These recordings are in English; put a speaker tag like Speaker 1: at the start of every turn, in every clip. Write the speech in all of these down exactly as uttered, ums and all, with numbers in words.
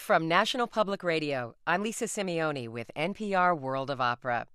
Speaker 1: From National Public Radio, I'm Lisa Simeoni with N P R World of Opera.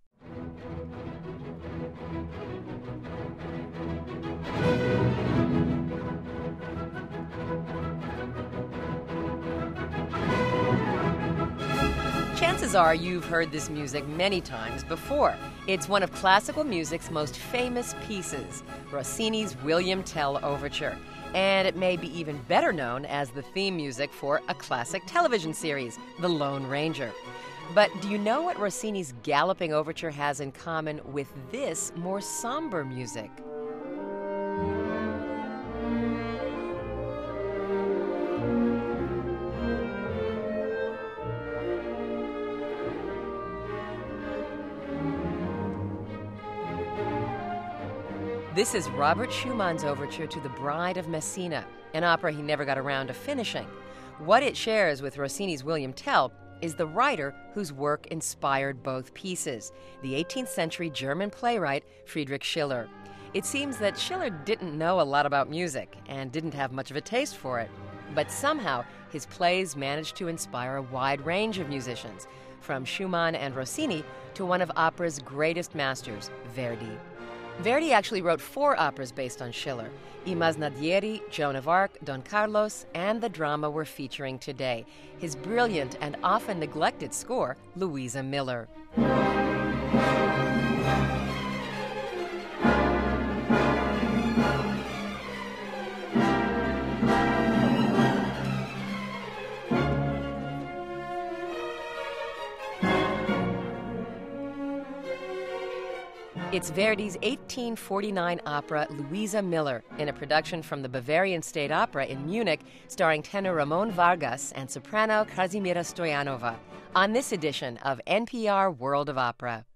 Speaker 1: Chances are you've heard this music many times before. It's one of classical music's most famous pieces, Rossini's William Tell Overture. And it may be even better known as the theme music for a classic television series, The Lone Ranger. But do you know what Rossini's Galloping Overture has in common with this more somber music? This is Robert Schumann's overture to The Bride of Messina, an opera he never got around to finishing. What it shares with Rossini's William Tell is the writer whose work inspired both pieces, the eighteenth century German playwright Friedrich Schiller. It seems that Schiller didn't know a lot about music and didn't have much of a taste for it, but somehow his plays managed to inspire a wide range of musicians, from Schumann and Rossini to one of opera's greatest masters, Verdi. Verdi actually wrote four operas based on Schiller: I Masnadieri, Joan of Arc, Don Carlos, and the drama we're featuring today, his brilliant and often neglected score, Louisa Miller. It's Verdi's eighteen forty-nine opera Louisa Miller, in a production from the Bavarian State Opera in Munich, starring tenor Ramon Vargas and soprano Kazimira Stoyanova, on this edition of N P R World of Opera.